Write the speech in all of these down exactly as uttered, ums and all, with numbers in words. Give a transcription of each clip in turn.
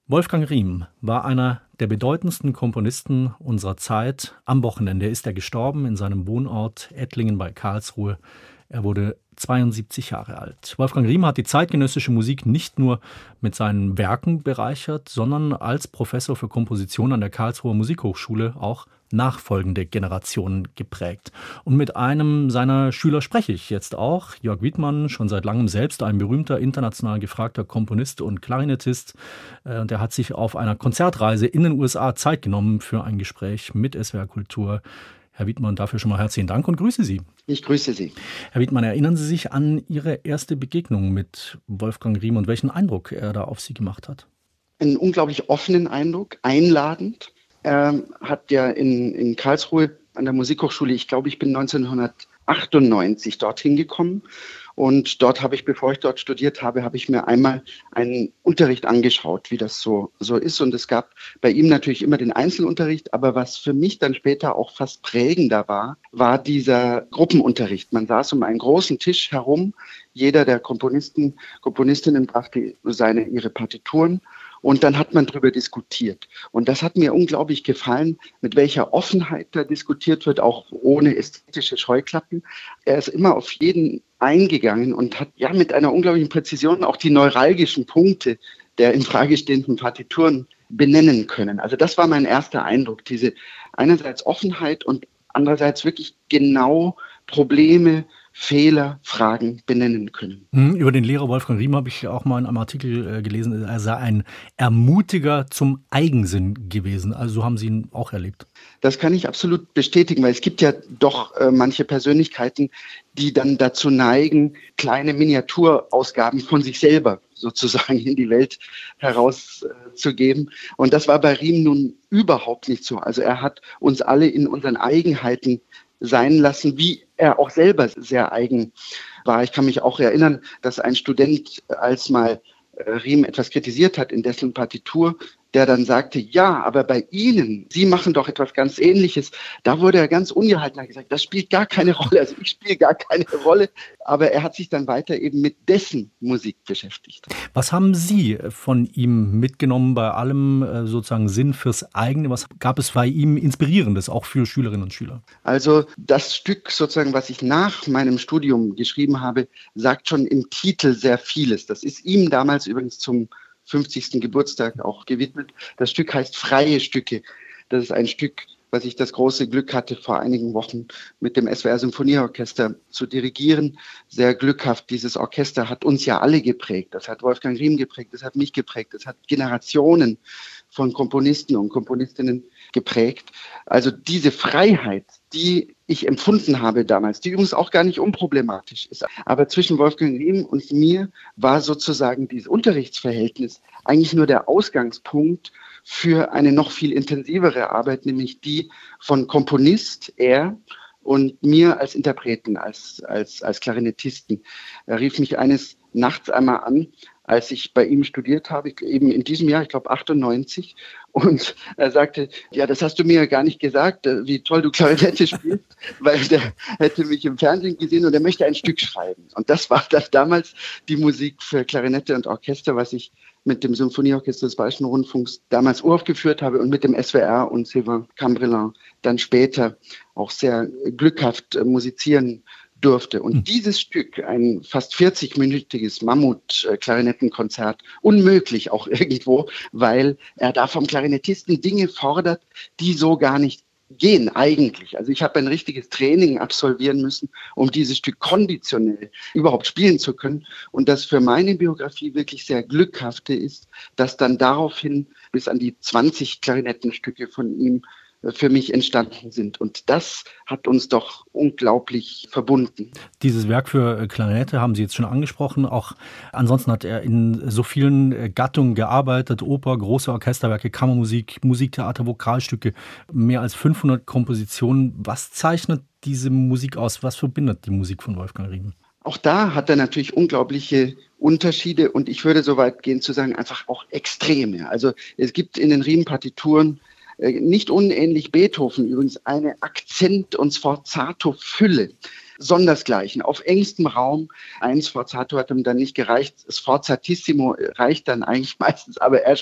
Wolfgang Riem war einer der bedeutendsten Komponisten unserer Zeit. Am Wochenende ist er gestorben in seinem Wohnort Ettlingen bei Karlsruhe. Er wurde zweiundsiebzig Jahre alt. Wolfgang Riem hat die zeitgenössische Musik nicht nur mit seinen Werken bereichert, sondern als Professor für Komposition an der Karlsruher Musikhochschule auch nachfolgende Generationen geprägt. Und mit einem seiner Schüler spreche ich jetzt auch. Jörg Wiedmann, schon seit langem selbst ein berühmter, international gefragter Komponist und Klarinettist. Und er hat sich auf einer Konzertreise in den U S A Zeit genommen für ein Gespräch mit S W R Kultur. Herr Wiedmann, dafür schon mal herzlichen Dank und grüße Sie. Ich grüße Sie. Herr Wiedmann, erinnern Sie sich an Ihre erste Begegnung mit Wolfgang Riem und welchen Eindruck er da auf Sie gemacht hat? Einen unglaublich offenen Eindruck, einladend. Er hat ja in, in Karlsruhe an der Musikhochschule, ich glaube, ich bin neunzehnhundertachtundneunzig dorthin gekommen. Und dort habe ich, bevor ich dort studiert habe, habe ich mir einmal einen Unterricht angeschaut, wie das so, so ist. Und es gab bei ihm natürlich immer den Einzelunterricht. Aber was für mich dann später auch fast prägender war, war dieser Gruppenunterricht. Man saß um einen großen Tisch herum. Jeder der Komponisten, Komponistinnen brachte seine, ihre Partituren. Und dann hat man darüber diskutiert. Und das hat mir unglaublich gefallen, mit welcher Offenheit da diskutiert wird, auch ohne ästhetische Scheuklappen. Er ist immer auf jeden eingegangen und hat ja mit einer unglaublichen Präzision auch die neuralgischen Punkte der in Frage stehenden Partituren benennen können. Also das war mein erster Eindruck, diese einerseits Offenheit und andererseits wirklich genau Probleme, Fehler, Fragen benennen können. Über den Lehrer Wolfgang Riem habe ich auch mal in einem Artikel gelesen, er sei ein Ermutiger zum Eigensinn gewesen. Also so haben Sie ihn auch erlebt. Das kann ich absolut bestätigen, weil es gibt ja doch äh, manche Persönlichkeiten, die dann dazu neigen, kleine Miniaturausgaben von sich selber sozusagen in die Welt herauszugeben. Äh, Und das war bei Riem nun überhaupt nicht so. Also er hat uns alle in unseren Eigenheiten sein lassen, wie er auch selber sehr eigen war. Ich kann mich auch erinnern, dass ein Student, als mal Riem etwas kritisiert hat in dessen Partitur, der dann sagte, ja, aber bei Ihnen, Sie machen doch etwas ganz Ähnliches. Da wurde er ganz ungehalten und hat gesagt, das spielt gar keine Rolle. Also ich spiele gar keine Rolle. Aber er hat sich dann weiter eben mit dessen Musik beschäftigt. Was haben Sie von ihm mitgenommen bei allem sozusagen Sinn fürs eigene? Was gab es bei ihm Inspirierendes, auch für Schülerinnen und Schüler? Also das Stück sozusagen, was ich nach meinem Studium geschrieben habe, sagt schon im Titel sehr vieles. Das ist ihm damals übrigens zum fünfzigsten Geburtstag auch gewidmet. Das Stück heißt Freie Stücke. Das ist ein Stück, was ich das große Glück hatte, vor einigen Wochen mit dem S W R Symphonieorchester zu dirigieren. Sehr glückhaft. Dieses Orchester hat uns ja alle geprägt. Das hat Wolfgang Riem geprägt, das hat mich geprägt, das hat Generationen von Komponisten und Komponistinnen geprägt. Also diese Freiheit, die ich empfunden habe damals, die übrigens auch gar nicht unproblematisch ist. Aber zwischen Wolfgang Riem und mir war sozusagen dieses Unterrichtsverhältnis eigentlich nur der Ausgangspunkt für eine noch viel intensivere Arbeit, nämlich die von Komponist, er, und mir als Interpreten, als, als, als Klarinettisten. Er rief mich eines Nachts einmal an, als ich bei ihm studiert habe, eben in diesem Jahr, ich glaube achtundneunzig, und er sagte, ja, das hast du mir ja gar nicht gesagt, wie toll du Klarinette spielst, weil der hätte mich im Fernsehen gesehen und er möchte ein Stück schreiben. Und das war dann damals die Musik für Klarinette und Orchester, was ich mit dem Symphonieorchester des Bayerischen Rundfunks damals uraufgeführt habe und mit dem S W R und Sylvain Cambrelin dann später auch sehr glückhaft musizieren durfte. Und dieses Stück, ein fast vierzig-minütiges Mammut-Klarinettenkonzert, unmöglich auch irgendwo, weil er da vom Klarinettisten Dinge fordert, die so gar nicht gehen eigentlich. Also ich habe ein richtiges Training absolvieren müssen, um dieses Stück konditionell überhaupt spielen zu können. Und das für meine Biografie wirklich sehr glückhafte ist, dass dann daraufhin bis an die zwanzig Klarinettenstücke von ihm für mich entstanden sind. Und das hat uns doch unglaublich verbunden. Dieses Werk für Klarinette haben Sie jetzt schon angesprochen. Auch ansonsten hat er in so vielen Gattungen gearbeitet. Oper, große Orchesterwerke, Kammermusik, Musiktheater, Vokalstücke, mehr als fünfhundert Kompositionen. Was zeichnet diese Musik aus? Was verbindet die Musik von Wolfgang Riem? Auch da hat er natürlich unglaubliche Unterschiede und ich würde so weit gehen zu sagen, einfach auch Extreme. Also es gibt in den Riem-Partituren nicht unähnlich Beethoven übrigens eine Akzent- und Sforzato-Fülle, sondersgleichen, auf engstem Raum. Ein Sforzato hat ihm dann nicht gereicht, Sforzatissimo reicht dann eigentlich meistens, aber er schreibt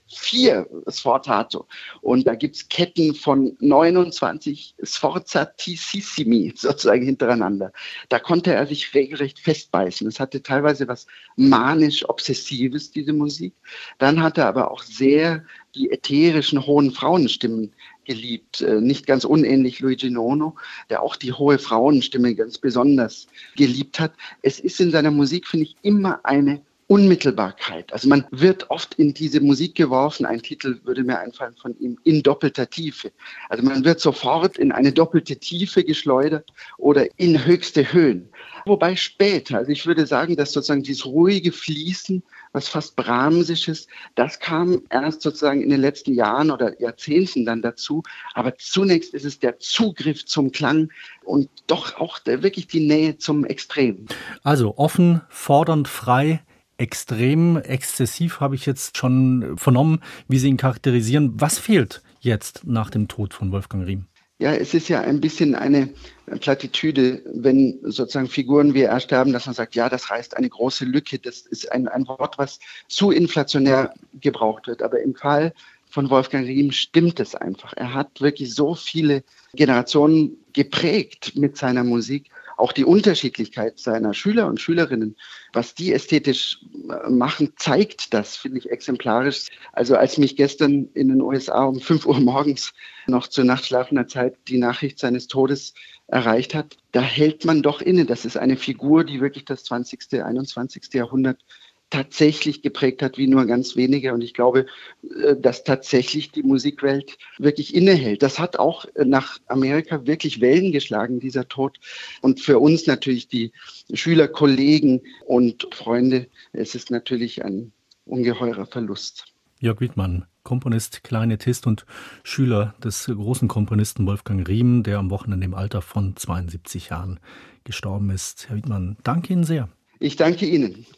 vier Sforzato. Und da gibt es Ketten von neunundzwanzig Sforzatissimi sozusagen hintereinander. Da konnte er sich regelrecht festbeißen. Es hatte teilweise was manisch-obsessives, diese Musik. Dann hat er aber auch sehr die ätherischen, hohen Frauenstimmen geliebt. Nicht ganz unähnlich Luigi Nono, der auch die hohe Frauenstimme ganz besonders geliebt hat. Es ist in seiner Musik, finde ich, immer eine Unmittelbarkeit. Also man wird oft in diese Musik geworfen, ein Titel würde mir einfallen von ihm, in doppelter Tiefe. Also man wird sofort in eine doppelte Tiefe geschleudert oder in höchste Höhen. Wobei später, also ich würde sagen, dass sozusagen dieses ruhige Fließen, was fast Brahmsisches, das kam erst sozusagen in den letzten Jahren oder Jahrzehnten dann dazu. Aber zunächst ist es der Zugriff zum Klang und doch auch der, wirklich die Nähe zum Extrem. Also offen, fordernd, frei, extrem, exzessiv habe ich jetzt schon vernommen, wie Sie ihn charakterisieren. Was fehlt jetzt nach dem Tod von Wolfgang Riem? Ja, es ist ja ein bisschen eine Plattitüde, wenn sozusagen Figuren wie er sterben, dass man sagt, ja, das reißt eine große Lücke. Das ist ein, ein Wort, was zu inflationär gebraucht wird. Aber im Fall von Wolfgang Riem stimmt es einfach. Er hat wirklich so viele Generationen geprägt mit seiner Musik. Auch die Unterschiedlichkeit seiner Schüler und Schülerinnen, was die ästhetisch machen, zeigt das, finde ich, exemplarisch. Also als mich gestern in den U S A um fünf Uhr morgens noch zur nachtschlafender Zeit die Nachricht seines Todes erreicht hat, da hält man doch inne. Das ist eine Figur, die wirklich das zwanzigste, einundzwanzigste Jahrhundert tatsächlich geprägt hat, wie nur ganz wenige. Und ich glaube, dass tatsächlich die Musikwelt wirklich innehält. Das hat auch nach Amerika wirklich Wellen geschlagen, dieser Tod. Und für uns natürlich die Schüler, Kollegen und Freunde, es ist natürlich ein ungeheurer Verlust. Jörg Widmann, Komponist, Klarinettist und Schüler des großen Komponisten Wolfgang Riem, der am Wochenende im Alter von zweiundsiebzig Jahren gestorben ist. Herr Widmann, danke Ihnen sehr. Ich danke Ihnen.